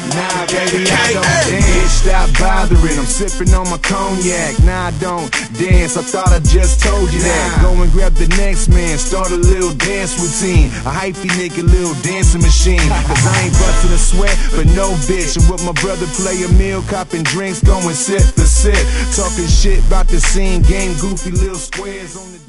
Nah, baby, I don't dance. Stop bothering, I'm sipping on my cognac. Nah, I don't dance, I thought I just told you that. Go and grab the next man, start a little dance routine. A hypey nigga, little dancing machine. Cause I ain't busting a sweat, but no bitch. And with my brother play a meal, copping drinks, going sip for sip. Talking shit about the scene, game goofy little squares on the